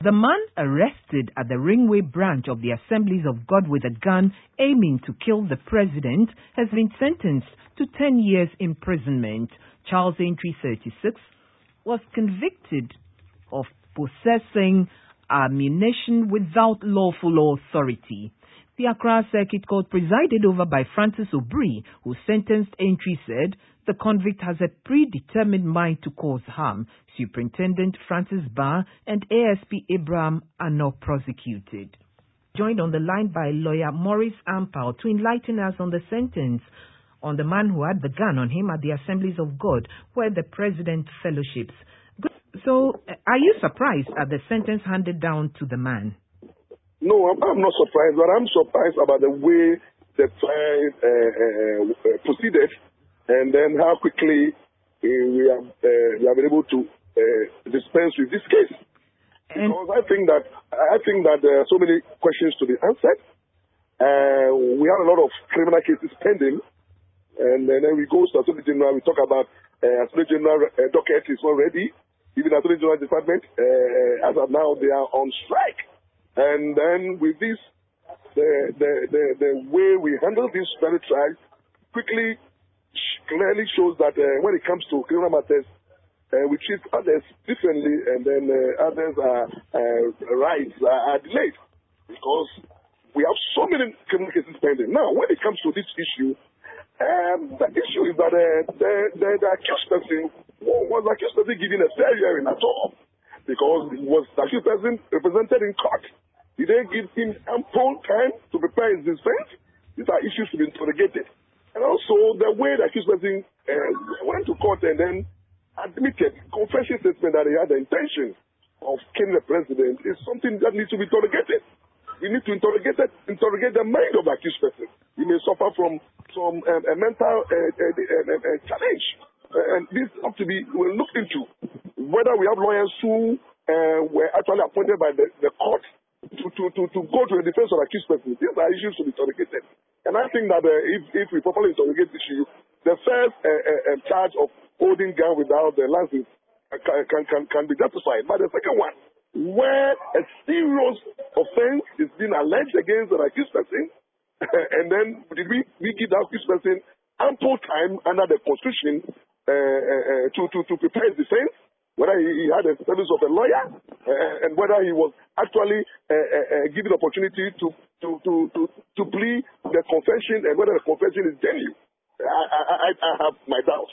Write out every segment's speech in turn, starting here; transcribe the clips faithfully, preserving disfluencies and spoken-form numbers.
The man arrested at the Ringway branch of the Assemblies of God with a gun aiming to kill the president has been sentenced to ten years imprisonment. Charles Entry, thirty-six, was convicted of possessing ammunition without lawful authority. The Accra Circuit Court, presided over by Francis Obri, who sentenced Entry, said the convict has a predetermined mind to cause harm. Superintendent Francis Barr and A S P Abraham are not prosecuted. Joined on the line by lawyer Maurice Ampao to enlighten us on the sentence on the man who had the gun on him at the Assemblies of God, where the president fellowships. So, are you surprised at the sentence handed down to the man? No, I'm, I'm not surprised, but I'm surprised about the way the trial uh, uh, proceeded, and then how quickly uh, we have uh, we have been able to uh, dispense with this case. And because I think that I think that there are so many questions to be answered. Uh, we have a lot of criminal cases pending, and, and then we go to Attorney General. We talk about uh, Attorney General uh, docket is not ready. Even the Attorney General Department, uh, as of now, they are on strike. And then with this, the, the, the, the way we handle this very trial quickly clearly shows that uh, when it comes to criminal matters, uh, we treat others differently, and then uh, others' are, uh, rights are, are delayed because we have so many criminal cases pending. Now, when it comes to this issue, um, the issue is that uh, the, the, the accused person was accused person given a fair hearing at all, because he was the accused person represented in court. Did they give him ample time to prepare his defense? These are issues to be interrogated. And also, the way the accused person uh, went to court and then admitted, confession statement that he had the intention of killing the president is something that needs to be interrogated. We need to interrogate it, interrogate the mind of the accused person. He may suffer from some um, a mental uh, uh, uh, uh, challenge. Uh, and this has to be well looked into. Whether we have lawyers who uh, were actually appointed by the, the court To, to, to, to go to the defense of accused person. These are issues to be interrogated. And I think that uh, if, if we properly interrogate this issue, the first uh, uh, uh, charge of holding gun without the license uh, can, can, can, can be justified. But the second one, where a serious offense is being alleged against an accused person, and then did we, we give the accused person ample time under the Constitution uh, uh, uh, to, to, to prepare his defense, whether he, he had a service of a lawyer, uh, and whether he was actually uh, uh, uh, given opportunity to, to, to, to, to plead the confession, and whether the confession is genuine. I, I, I have my doubts.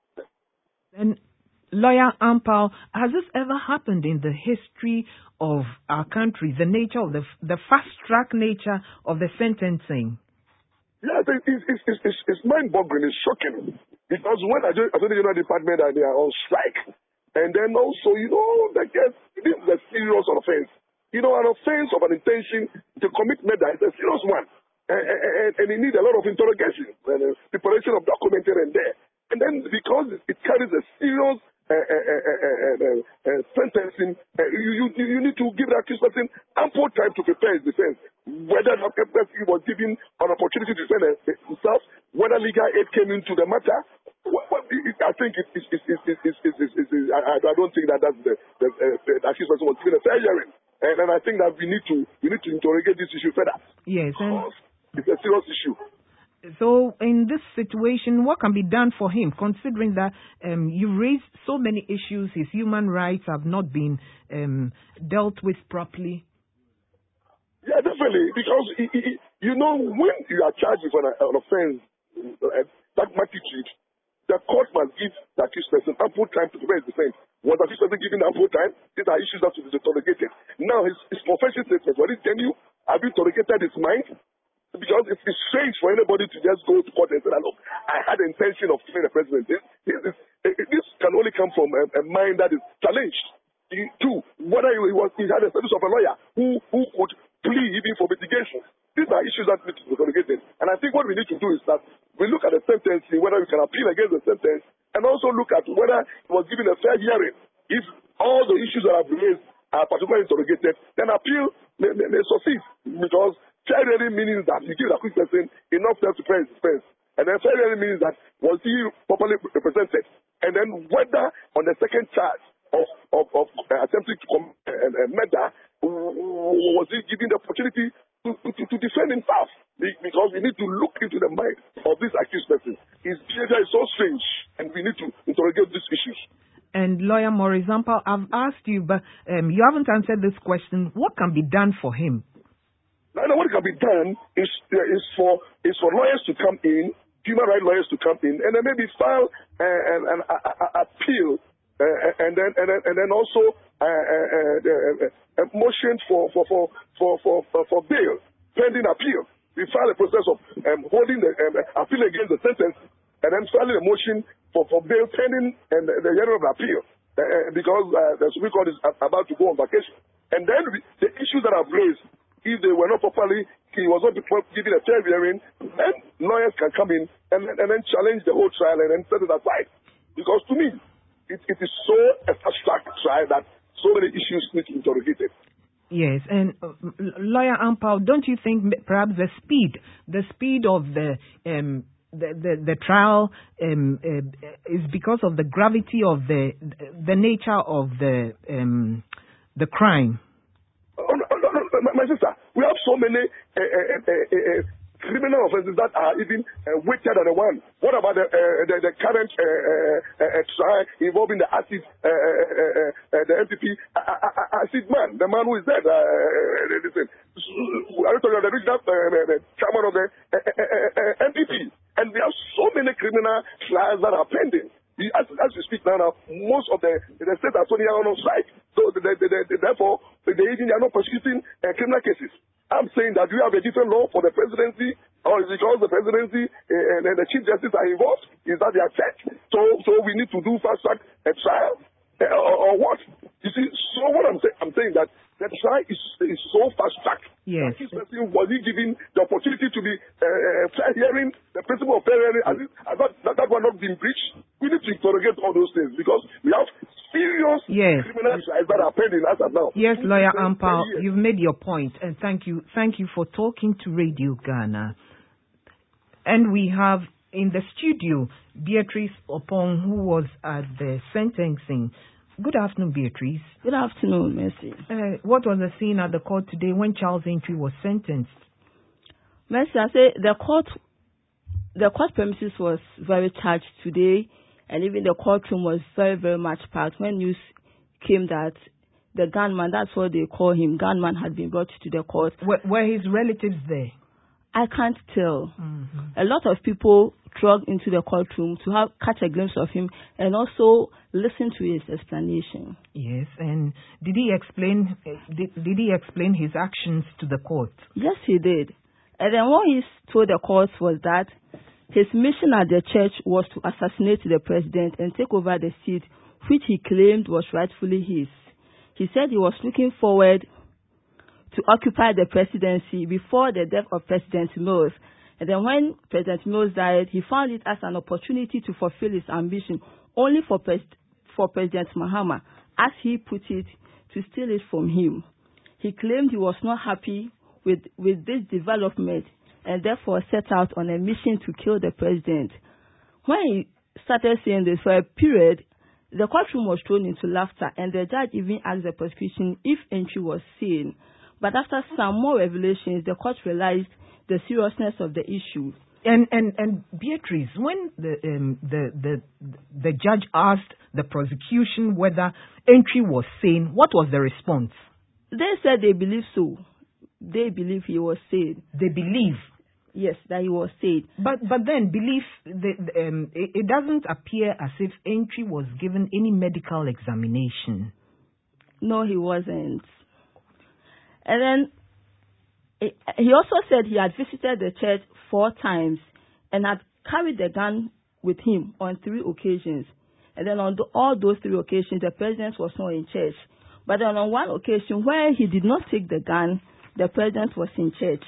And Lawyer Ampao, has this ever happened in the history of our country, the nature of the, the fast-track nature of the sentencing? Yeah, it's, it's, it's, it's, it's mind-boggling, it's shocking. Because when I joined the General Department and they are on strike, and then also, you know, I guess this is a serious offense. You know, an offense of an intention to commit murder is a serious one. And, and, and it needs a lot of interrogation and uh, preparation of document here and there. And then because it carries a serious uh, uh, uh, uh, uh, uh, sentencing, uh, you, you, you need to give the accused person ample time to prepare his defense. Whether the accused person was given an opportunity to defend himself, whether legal aid came into the matter. Well, well, it, I think it, it, it, it, it, it, it, it, it, it, I, I don't think that that's the, the, uh, the accused person was given a fair hearing, and, and I think that we need to we need to interrogate this issue further. Yes, and it's a serious issue. So, in this situation, what can be done for him, considering that um, you raised so many issues, his human rights have not been um, dealt with properly? Yeah, definitely, because he, he, you know, when you are charged with an, an offense uh, that magnitude, the court must give the accused person ample time to prepare his defense. Was the accused person given ample time? These are issues that should be interrogated. Now, his, his confession statement, was it genuine? Have you interrogated his mind? Because it's, it's strange for anybody to just go to court and say, look, I had the intention of killing the president. This, this, is, this can only come from a, a mind that is challenged. Two, whether he, was, he had a service of a lawyer who, who could plea even for mitigation. These are issues that need to be interrogated. And I think what we need to do is that we look at the sentence, whether we can appeal against the sentence, and also look at whether he was given a fair hearing. If all the issues that have been raised are particularly interrogated, then appeal may, may, may succeed. Because fair hearing means that you give the accused person enough time to prepare his defense. And then fair hearing means that was he properly represented. And then whether on the second charge, of, of, of uh, attempting to commit uh, uh, murder, was he given the opportunity to, to, to defend himself? Because we need to look into the mind of this accused person. His behavior is so strange, and we need to interrogate these issues. And Lawyer Maurice Ampao, I've asked you, but um, you haven't answered this question. What can be done for him? Now, what can be done is, uh, is for is for lawyers to come in, human rights lawyers to come in, and then maybe file uh, an, an uh, uh, appeal, uh, and then and then and then also uh, uh, uh, a motion for for for for for, for, for bail pending appeal. We file a process of um, holding the um, appeal against the sentence, and then filing a motion for, for bail pending and the, the hearing of the appeal, uh, because uh, the Supreme Court is about to go on vacation. And then we, the issues that I've raised, if they were not properly, he was not given a fair hearing, then lawyers can come in and, and then challenge the whole trial and then set it aside. Because to me, it, it is so a abstract trial that so many issues need to be interrogated. Yes, and uh, Lawyer Ampao, don't you think perhaps the speed, the speed of the um, the, the, the trial um, uh, is because of the gravity of the the nature of the um, the crime? Oh, no, no, no, my sister, we have so many uh, uh, uh, uh, criminal offences that are even uh, weightier than the one. What about the uh, the, the current uh, uh, uh, trial involving the acid, uh, uh, uh, uh, the M P P uh, uh, acid man, the man who is dead? Uh, uh, listen, I don't know the regional uh, the chairman of the uh, uh, uh, M P P, and we have so many criminal trials that are pending. As, as we speak now, now, most of the, the state attorney are on strike. So the, the, the, the, therefore, they even are not prosecuting uh, criminal cases. I'm saying that we have a different law for the presidency, or is it because the presidency uh, and, and the chief justice are involved? Is that they are checked? So, so we need to do fast track a trial, uh, or, or what? You see, so what I'm saying, I'm saying that the trial is, is so fast track. Yes. This person, was he given the opportunity to be uh, fair hearing, the principle of fair hearing, as, as that, that, that one not being breached? We need to interrogate all those things because we have serious yes. criminal trials that are pending as of now. Yes, Lawyer Ampao, you've made your point, and thank you, thank you for talking to Radio Ghana. And we have in the studio Beatrice Opong, who was at the sentencing. Good afternoon, Beatrice. Good afternoon, Mercy. Uh, what was the scene at the court today when Charles Entry was sentenced? Mercy, I say the court, the court premises was very charged today, and even the courtroom was very, very much packed. When news came that the gunman, that's what they call him, gunman had been brought to the court. Were, were his relatives there? I can't tell. Mm-hmm. A lot of people trucked into the courtroom to have catch a glimpse of him and also listen to his explanation. Yes, and did he explain? Did, did he explain his actions to the court? Yes, he did. And then what he told the court was that his mission at the church was to assassinate the president and take over the seat, which he claimed was rightfully his. He said he was looking forward to occupy the presidency before the death of President Mills. And then when President Mills died, he found it as an opportunity to fulfill his ambition only for, pres- for President Mahama, as he put it, to steal it from him. He claimed he was not happy with, with this development and therefore set out on a mission to kill the president. When he started saying this for a period, the courtroom was thrown into laughter, and the judge even asked the prosecution if Entry was sane. But after some more revelations, the court realized the seriousness of the issue. And and and Beatrice, when the um, the the the judge asked the prosecution whether Entry was sane, what was the response? They said they believe so. They believe he was sane. They believe. Yes, that he was sane. But but then belief, the, um, it, it doesn't appear as if Entry was given any medical examination. No, he wasn't. And then he also said he had visited the church four times and had carried the gun with him on three occasions. And then on the, all those three occasions, the president was not in church. But then on one occasion where he did not take the gun, the president was in church.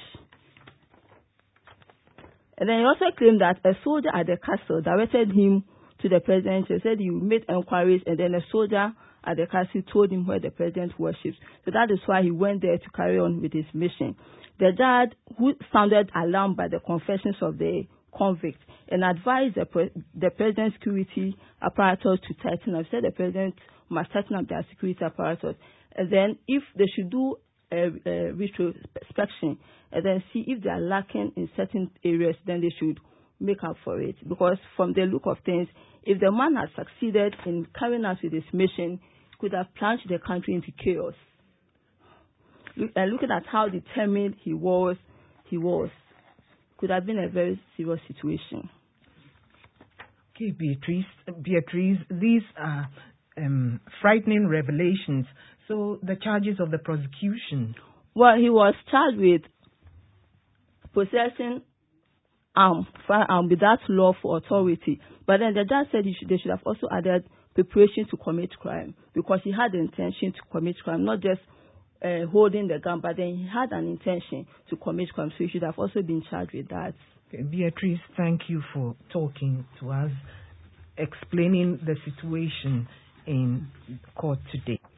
And then he also claimed that a soldier at the castle directed him to the president. He said he made inquiries, and then a soldier at the castle told him where the president worships. So that is why he went there to carry on with his mission. The judge, who sounded alarmed by the confessions of the convict and advised the, pre- the president's security apparatus to tighten up, said the president must tighten up their security apparatus. And then if they should do a, a retrospection and then see if they are lacking in certain areas, then they should make up for it. Because from the look of things, if the man had succeeded in carrying out with his mission, he could have plunged the country into chaos. Look, uh, looking at how determined he was, he was, could have been a very serious situation. Okay, Beatrice, Beatrice, these are um, frightening revelations. So the charges of the prosecution? Well, he was charged with possessing arm, firearm without lawful authority. But then the judge said he should, they should have also added preparation to commit crime, because he had the intention to commit crime, not just uh, holding the gun, but then he had an intention to commit crime, so he should have also been charged with that. Okay, Beatrice, thank you for talking to us, explaining the situation in court today.